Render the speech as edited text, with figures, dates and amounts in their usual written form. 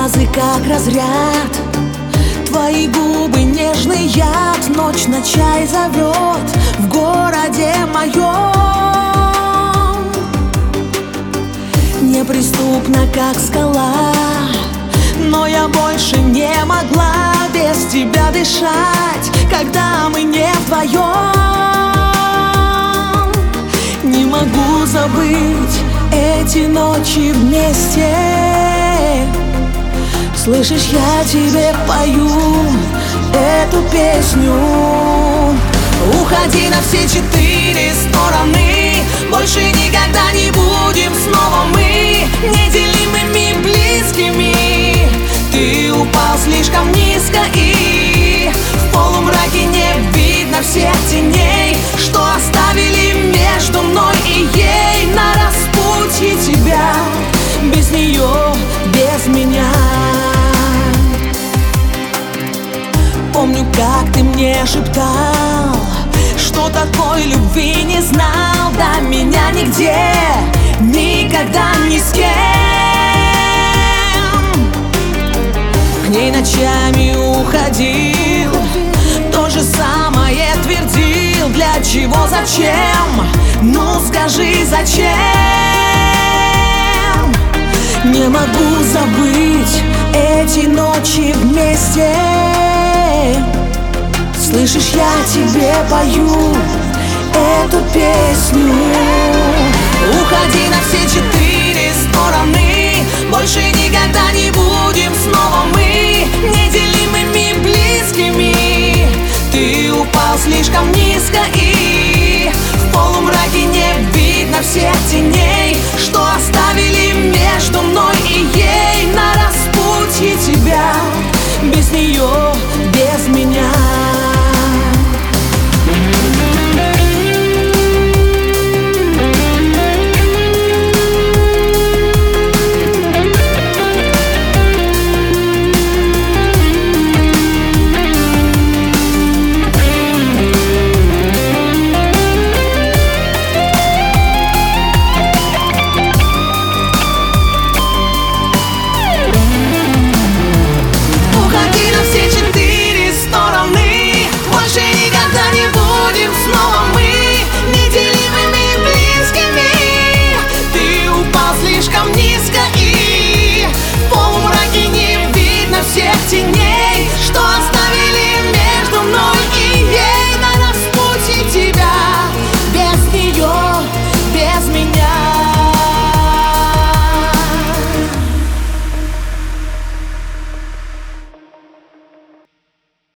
глаза как разряд, твои губы нежный яд. Ночь на чай зовет в городе моем. Неприступна, как скала, но я больше не могла без тебя дышать, когда мы не вдвоем. Не могу забыть эти ночи вместе. Слышишь, я тебе пою эту песню. Уходи на все 4 стороны, больше никогда не будем снова мы неделимыми близкими. Ты упал слишком низко, и в полумраке не видно всех теней, что оставили между мной и ей на распутье тебя. Без нее, без меня. Помню, как ты мне шептал, что такой любви не знал до меня нигде, никогда ни с кем. К ней ночами уходил, то же самое твердил. Для чего, зачем? Ну скажи, зачем? Не могу забыть эти ночи вместе. Слышишь, я тебе пою эту песню. Уходи на все 4 стороны, больше никогда не будем снова мы неделимыми близкими. Ты упал слишком низко, и в полумраке не видно всех теней,